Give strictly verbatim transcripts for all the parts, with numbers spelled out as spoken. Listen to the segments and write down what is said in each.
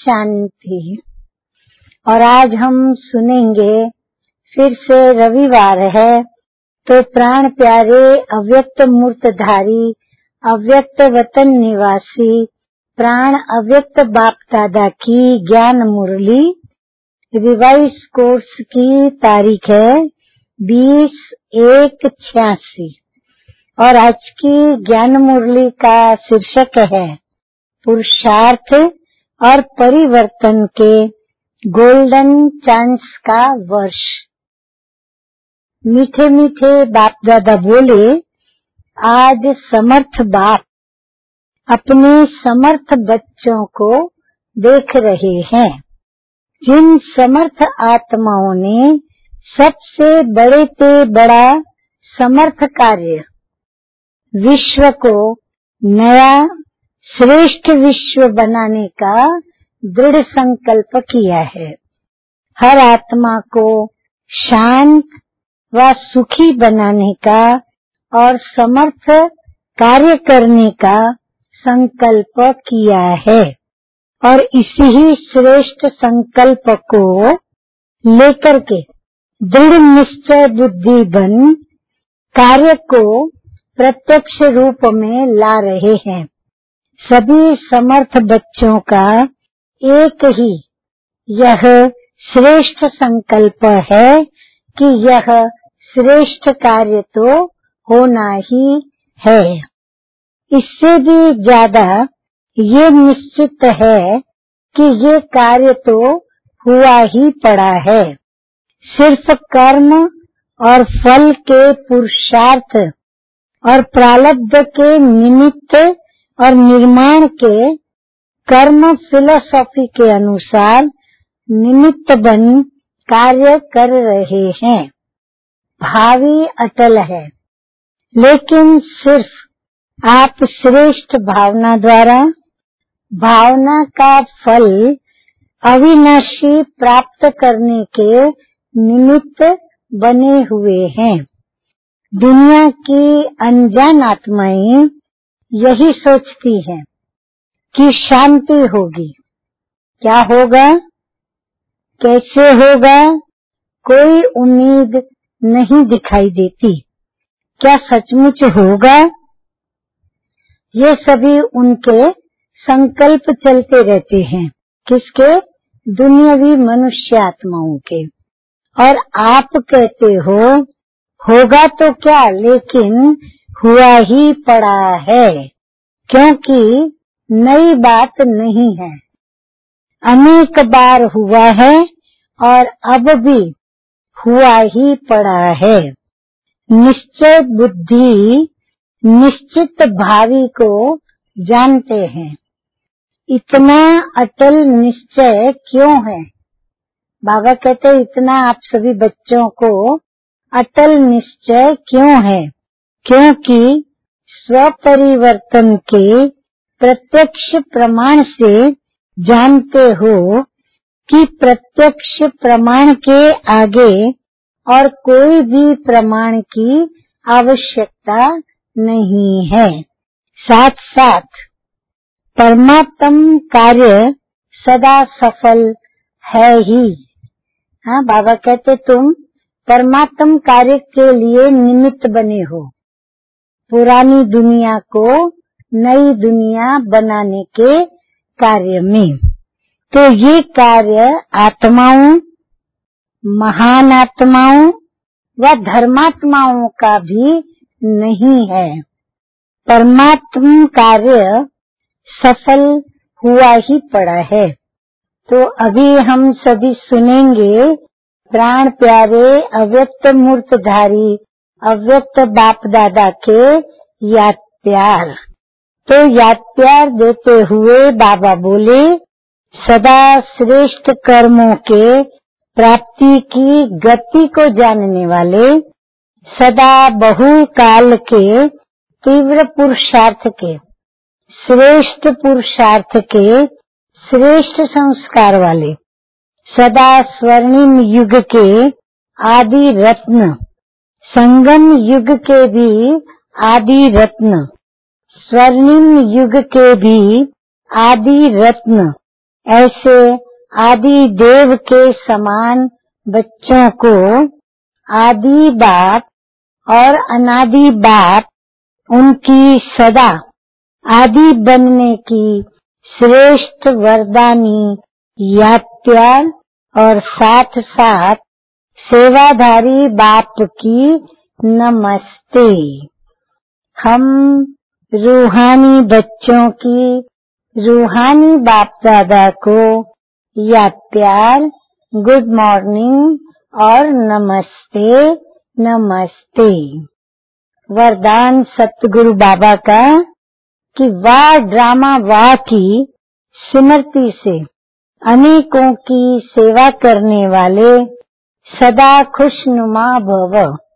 शांति। और आज हम सुनेंगे, फिर से रविवार है तो प्राण प्यारे अव्यक्त मूर्तधारी अव्यक्त वतन निवासी प्राण अव्यक्त बाप दादा की ज्ञान मुरली रिवाइज कोर्स की तारीख है बीस एक छियासी और आज की ज्ञान मुरली का शीर्षक है पुरुषार्थ और परिवर्तन के गोल्डन चांस का वर्ष। मीठे मीठे बाप दादा बोले, आज समर्थ बाप अपने समर्थ बच्चों को देख रहे हैं, जिन समर्थ आत्माओं ने सबसे बड़े से बड़ा समर्थ कार्य विश्व को नया श्रेष्ठ विश्व बनाने का दृढ़ संकल्प किया है। हर आत्मा को शांत व सुखी बनाने का और समर्थ कार्य करने का संकल्प किया है और इसी ही श्रेष्ठ संकल्प को लेकर के दृढ़ निश्चय बुद्धि बन कार्य को प्रत्यक्ष रूप में ला रहे हैं। सभी समर्थ बच्चों का एक ही यह श्रेष्ठ संकल्प है कि यह श्रेष्ठ कार्य तो होना ही है। इससे भी ज्यादा ये निश्चित है कि ये कार्य तो हुआ ही पड़ा है। सिर्फ कर्म और फल के पुरुषार्थ और प्रारब्ध के निमित्त और निर्माण के कर्म फिलॉसफी के अनुसार निमित्त बन कार्य कर रहे हैं। भावी अटल है, लेकिन सिर्फ आप श्रेष्ठ भावना द्वारा भावना का फल अविनाशी प्राप्त करने के निमित्त बने हुए हैं। दुनिया की अनजान आत्माएं यही सोचती हैं कि शांति होगी। क्या होगा, कैसे होगा, कोई उम्मीद नहीं दिखाई देती। क्या सचमुच होगा? ये सभी उनके संकल्प चलते रहते हैं। किसके? दुनियावी मनुष्य आत्माओं के। और आप कहते हो होगा तो क्या, लेकिन हुआ ही पड़ा है, क्योंकि नई बात नहीं है। अनेक बार हुआ है और अब भी हुआ ही पड़ा है। निश्चय बुद्धि निश्चित भावी को जानते हैं। इतना अटल निश्चय क्यों है? बाबा कहते हैं, इतना आप सभी बच्चों को अटल निश्चय क्यों है? क्योंकि स्वपरिवर्तन के प्रत्यक्ष प्रमाण से जानते हो कि प्रत्यक्ष प्रमाण के आगे और कोई भी प्रमाण की आवश्यकता नहीं है। साथ साथ परमात्म कार्य सदा सफल है ही। हाँ, बाबा कहते तुम परमात्म कार्य के लिए निमित्त बने हो, पुरानी दुनिया को नई दुनिया बनाने के कार्य में। तो ये कार्य आत्माओं, महान आत्माओं व धर्मात्माओं का भी नहीं है। परमात्म कार्य सफल हुआ ही पड़ा है। तो अभी हम सभी सुनेंगे प्राण प्यारे अव्यक्त मूर्तधारी अव्यक्त बाप दादा के याद प्यार। तो याद प्यार देते हुए बाबा बोले, सदा श्रेष्ठ कर्मों के प्राप्ति की गति को जानने वाले, सदा बहुकाल के तीव्र पुरुषार्थ के श्रेष्ठ पुरुषार्थ के श्रेष्ठ संस्कार वाले, सदा स्वर्णिम युग के आदि रत्न, संगम युग के भी आदि रत्न, स्वर्णिम युग के भी आदि रत्न, ऐसे आदि देव के समान बच्चों को आदि बाप और अनादि बाप उनकी सदा आदि बनने की श्रेष्ठ वरदानी याद प्यार और साथ साथ सेवाधारी बाप की नमस्ते। हम रूहानी बच्चों की रूहानी बाप दादा को याद प्यार, गुड मॉर्निंग और नमस्ते नमस्ते। वरदान सतगुरु बाबा का कि वाह ड्रामा वाह की स्मृति से अनेकों की सेवा करने वाले सदा खुशनुमा भव।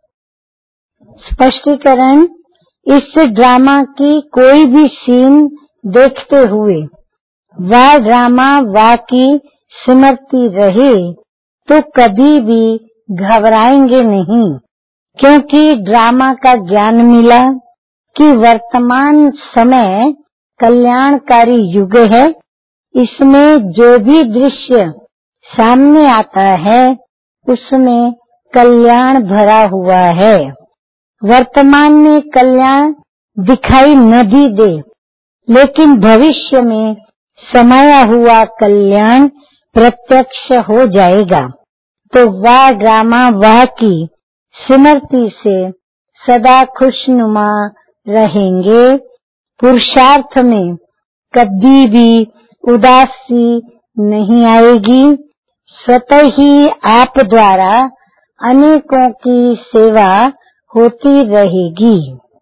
स्पष्टीकरण, इस ड्रामा की कोई भी सीन देखते हुए वाह ड्रामा वाह की स्मृति रहे तो कभी भी घबराएंगे नहीं, क्योंकि ड्रामा का ज्ञान मिला कि वर्तमान समय कल्याणकारी युग है। इसमें जो भी दृश्य सामने आता है उसमें कल्याण भरा हुआ है। वर्तमान में कल्याण दिखाई न भी दे, लेकिन भविष्य में समाया हुआ कल्याण प्रत्यक्ष हो जाएगा। तो वाह ड्रामा वाह की स्मृति से सदा खुशनुमा रहेंगे। पुरुषार्थ में कभी भी उदासी नहीं आएगी। स्वतः ही आप द्वारा अनेकों की सेवा होती रहेगी।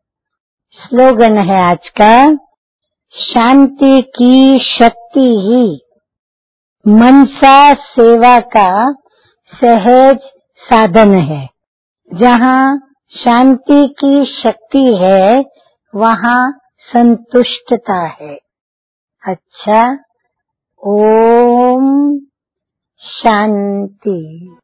स्लोगन है आज का, शांति की शक्ति ही मनसा सेवा का सहज साधन है। जहाँ शांति की शक्ति है वहाँ संतुष्टता है। अच्छा, ओम शांति।